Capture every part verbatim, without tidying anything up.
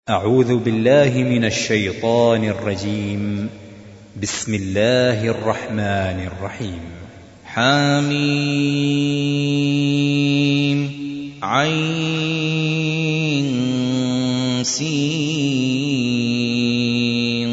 أعوذ بالله من الشيطان الرجيم. بسم الله الرحمن الرحيم. حميم عين سين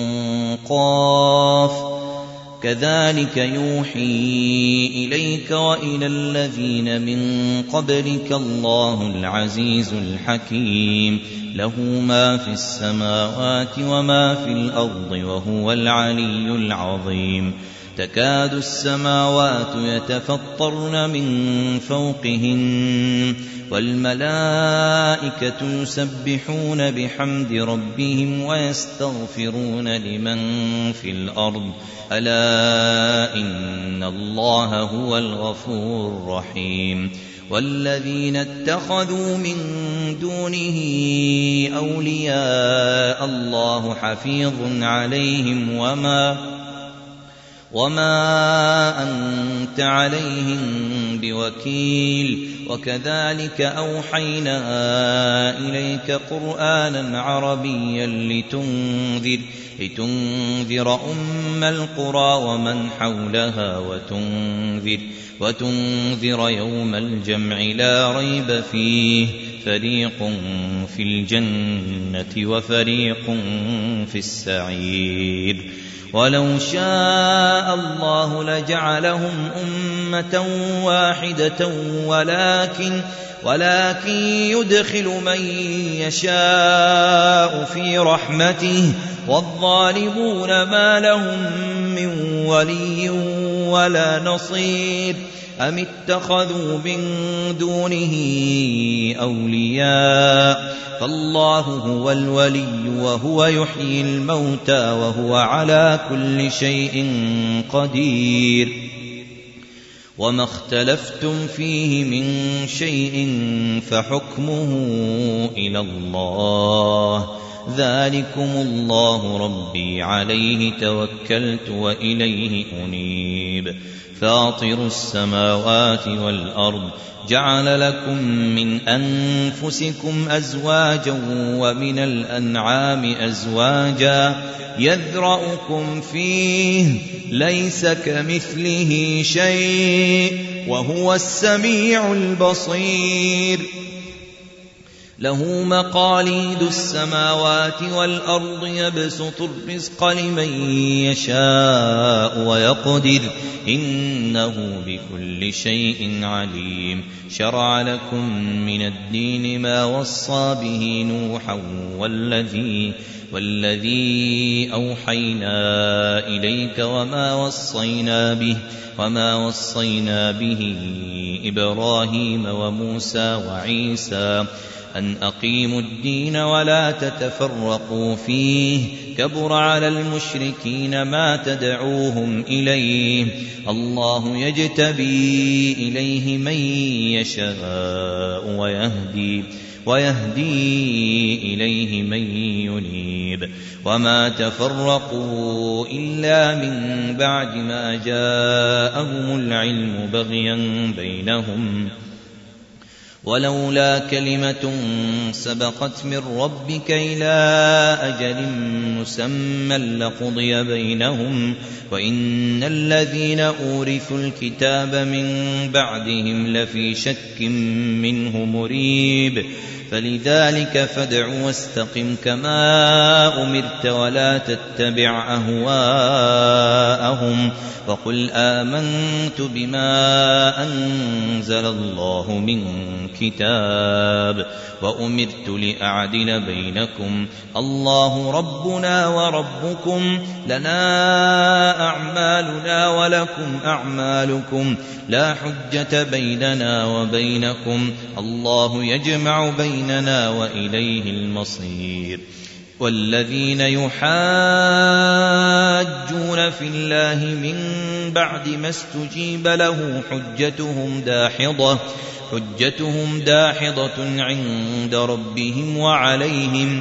قاف كذلك يوحي إليك وإلى الذين من قبلك الله العزيز الحكيم له ما في السماوات وما في الأرض وهو العلي العظيم. تكاد السماوات يتفطرن من فوقهن والملائكة يسبحون بحمد ربهم ويستغفرون لمن في الأرض ألا إن الله هو الغفور الرحيم. والذين اتخذوا من دونه أولياء الله حفيظ عليهم وما وما أنت عليهم بوكيل. وكذلك أوحينا إليك قرآنا عربيا لتنذر, لتنذر أم القرى ومن حولها وتنذر, وتنذر يوم الجمع لا ريب فيه فريق في الجنة وفريق في السعير. ولو شاء الله لجعلهم أمة واحدة ولكن, ولكن يدخل من يشاء في رحمته والظالمون ما لهم من ولي ولا نصير. أم اتخذوا من دونه أولياء فالله هو الولي وهو يحيي الموتى وهو على كل شيء قدير. وما اختلفتم فيه من شيء فحكمه إلى الله ذلكم الله ربي عليه توكلت وإليه أنيب. فاطر السماوات والأرض جعل لكم من أنفسكم أزواجا ومن الأنعام أزواجا يذرأكم فيه ليس كمثله شيء وهو السميع البصير. له مقاليد السماوات والأرض يبسط الرزق لمن يشاء ويقدر إنه بكل شيء عليم. شرع لكم من الدين ما وصى به نوحا والذي, والذي أوحينا إليك وما وصينا به, وما وصينا به إبراهيم وموسى وعيسى أن أقيموا الدين ولا تتفرقوا فيه كبر على المشركين ما تدعوهم إليه. الله يجتبي إليه من يشاء ويهدي, ويهدي إليه من ينيب. وما تفرقوا إلا من بعد ما جاءهم العلم بغيا بينهم ولولا كلمة سبقت من ربك إلى أجل مسمى لقضي بينهم وإن الذين أورثوا الكتاب من بعدهم لفي شك منه مريب. فلذلك فادع واستقم كما أمرت ولا تتبع أهواءهم وقل آمنت بما أنزل الله من كتاب وأمرت لأعدل بينكم الله ربنا وربكم لنا أعمالنا ولكم أعمالكم لا حجة بيننا وبينكم الله يجمع بيننا وإليه المصير. والذين يحاجون في الله من بعد ما استجيب له حجتهم داحضة حجتهم داحضة عند ربهم وعليهم,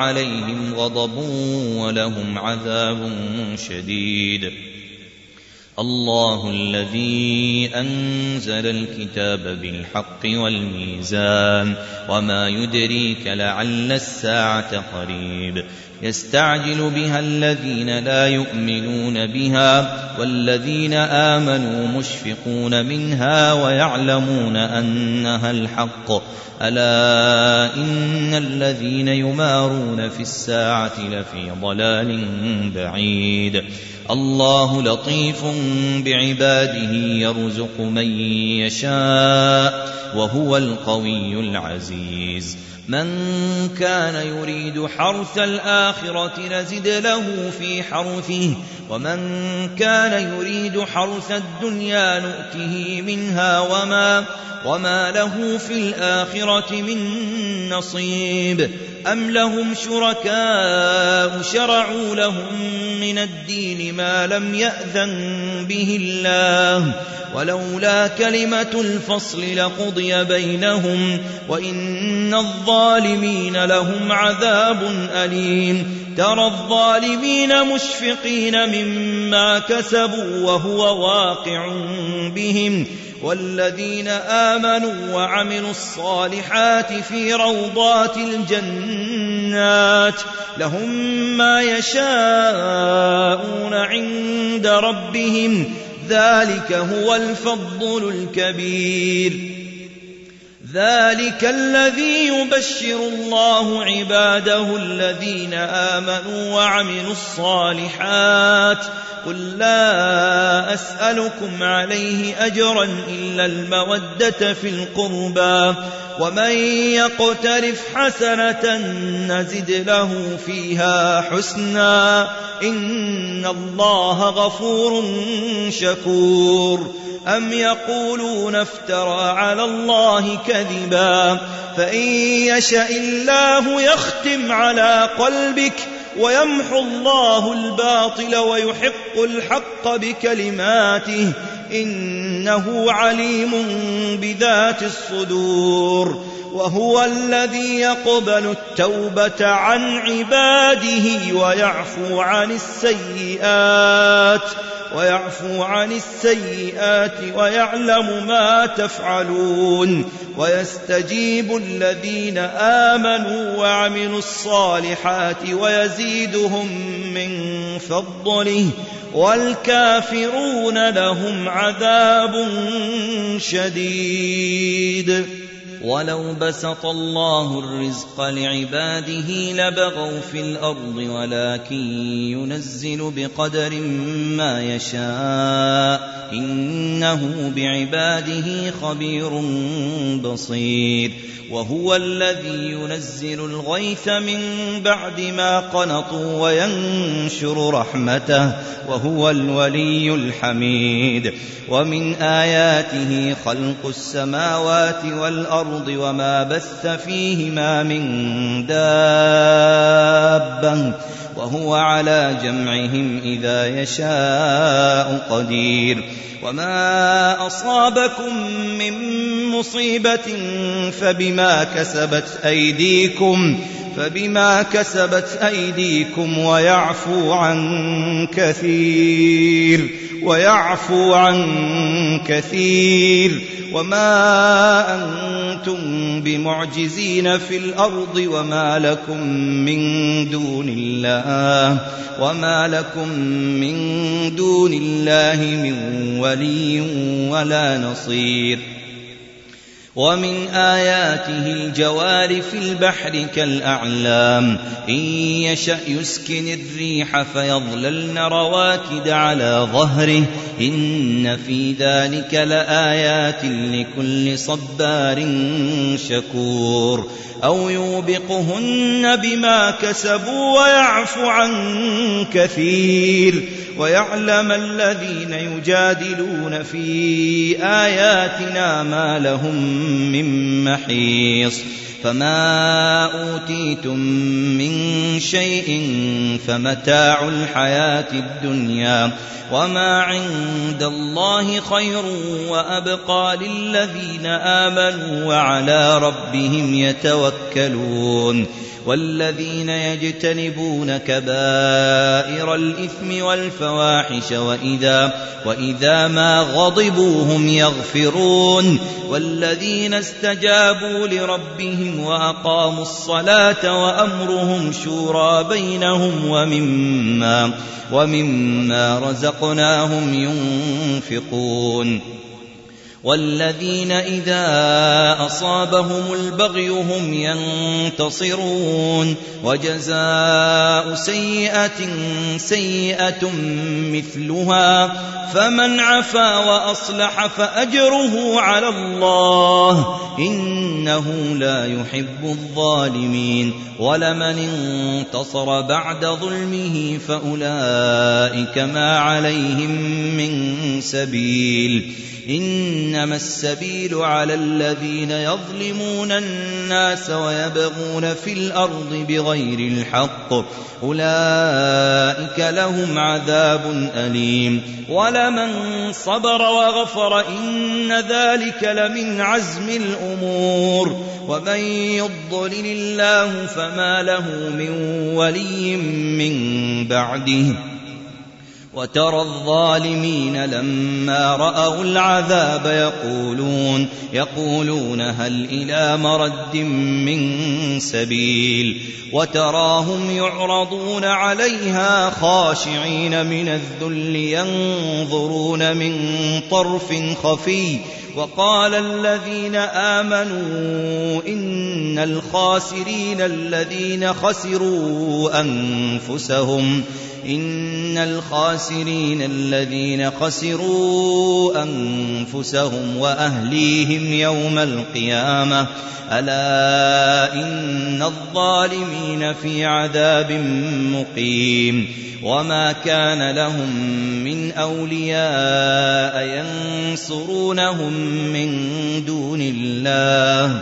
وعليهم غضب ولهم عذاب شديد. الله الذي أنزل الكتاب بالحق والميزان وما يدريك لعل الساعة قريب يستعجل بها الذين لا يؤمنون بها والذين آمنوا مشفقون منها ويعلمون أنها الحق ألا إن الذين يمارون في الساعة لفي ضلال بعيد الله لطيف بعباده يرزق من يشاء وهو القوي العزيز من كان يريد حرث الآخرة نزد له في حرثه ومن كان يريد حرث الدنيا نؤته منها وما, وما له في الآخرة من نصيب أم لهم شركاء شرعوا لهم من الدين ما لم يأذن به الله ولولا كلمة الفصل لقضي بينهم وإن الظالمين لهم عذاب أليم ترى الظالمين مشفقين مما كسبوا وهو واقع بهم والذين آمنوا وعملوا الصالحات في روضات الجنات لهم ما يشاءون عند ربهم ذلك هو الفضل الكبير ذلك الذي يبشر الله عباده الذين آمنوا وعملوا الصالحات قل لا أسألكم عليه أجرا إلا المودة في القربى ومن يقترف حسنة نزد له فيها حسنا إن الله غفور شكور أم يقولون افترى على الله كذبا فإن يشأ الله يختم على قلبك ويمحو الله الباطل ويحق الحق بكلماته إنه عليم بذات الصدور وهو الذي يقبل التوبة عن عباده ويعفو عن السيئات ويعفو عن السيئات ويعلم ما تفعلون ويستجيب الذين آمنوا وعملوا الصالحات ويزيدهم من فضله والكافرون لهم عذاب شديد ولو بسط الله الرزق لعباده لبغوا في الأرض ولكن ينزل بقدر ما يشاء إنه بعباده خبير بصير وهو الذي ينزل الغيث من بعد ما قنطوا وينشر رحمته وهو الولي الحميد ومن آياته خلق السماوات والأرض وما بث فيهما من دابة وهو على جمعهم إذا يشاء قدير وما أصابكم من مصيبة فبما كسبت أيديكم فبما كسبت أيديكم ويعفو عن كثير ويعفو عن كثير وما أنتم بمعجزين في الأرض وما لكم من دون الله وما لكم من دون الله من ولي ولا نصير ومن آياته الجوار في البحر كالأعلام إن يشأ يسكن الريح فيظللن رواكد على ظهره إن في ذلك لآيات لكل صبار شكور أو يوبقهن بما كسبوا ويعفو عن كثير ويعلم الذين يجادلون في آياتنا ما لهم من محيص فما أوتيتم من شيء فمتاع الحياة الدنيا وما عند الله خير وأبقى للذين آمنوا وعلى ربهم يتوكلون والذين يجتنبون كبائر الإثم والفواحش وإذا, وإذا ما غضبوا هم يغفرون والذين استجابوا لربهم وأقاموا الصلاة وأمرهم شورى بينهم ومما, ومما رزقناهم ينفقون والذين إذا أصابهم البغي هم ينتصرون وجزاء سيئة سيئة مثلها فمن عفا وأصلح فأجره على الله إنه لا يحب الظالمين ولمن انتصر بعد ظلمه فأولئك ما عليهم من سبيل إنما السبيل على الذين يظلمون الناس ويبغون في الأرض بغير الحق أولئك لهم عذاب أليم ولمن صبر وغفر إن ذلك لمن عزم الأمور ومن يضلل الله فما له من ولي من بعده وترى الظالمين لما رأوا العذاب يقولون, يقولون هل إلى مرد من سبيل وتراهم يعرضون عليها خاشعين من الذل ينظرون من طرف خفي وقال الذين آمنوا إن الخاسرين الذين خسروا أنفسهم إن الخاسرين الذين خسروا أنفسهم وأهليهم يوم القيامة ألا إن الظالمين في عذاب مقيم وما كان لهم من أولياء ينصرونهم من دون الله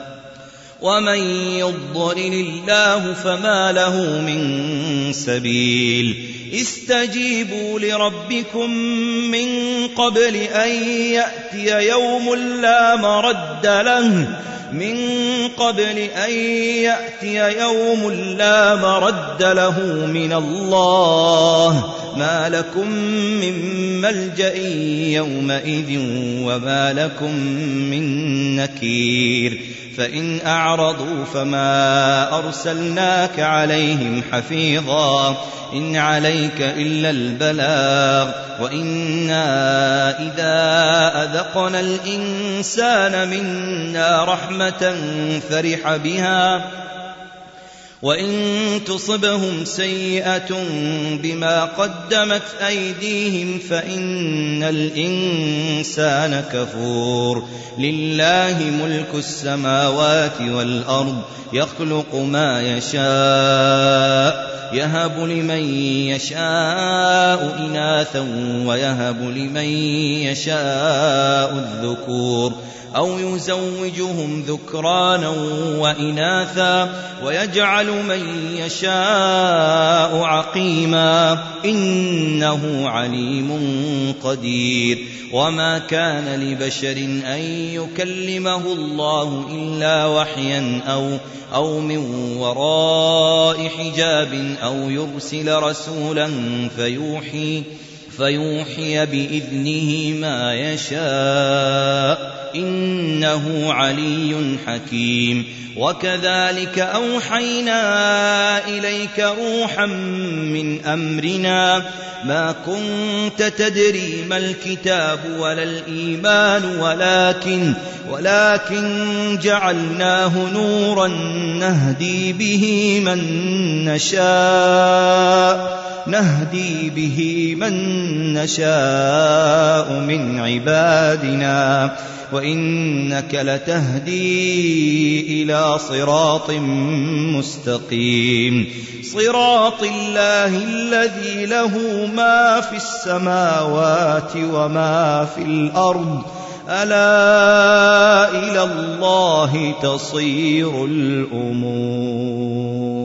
ومن يضلل الله فما له من سبيل استجيبوا لربكم من قبل أن يأتي يوم لا مرد له من قبل أن يأتي يوم لا مرد له من الله ما لكم من ملجأ يومئذ وما لكم من نكير فإن أعرضوا فما أرسلناك عليهم حفيظا إن عليك إلا البلاغ وإنا إذا أذقنا الإنسان منا رحمة فرح بها وإن تصبهم سيئة بما قدمت أيديهم فإن الإنسان كفور لله ملك السماوات والأرض يخلق ما يشاء يهب لمن يشاء إناثا ويهب لمن يشاء الذكور أو يزوجهم ذكرانا وإناثا ويجعل من يشاء عقيما إنه عليم قدير وما كان لبشر أن يكلمه الله إلا وحيا أو, أو من وراء حجاب أو يرسل رسولا فيوحي فيوحي بإذنه ما يشاء إنه علي حكيم وكذلك أوحينا إليك روحا من أمرنا ما كنت تدري ما الكتاب ولا الإيمان ولكن, ولكن جعلناه نورا نهدي به من نشاء نهدي به من نشاء من عبادنا وإنك لتهدي إلى صراط مستقيم صراط الله الذي له ما في السماوات وما في الأرض ألا إلى الله تصير الأمور.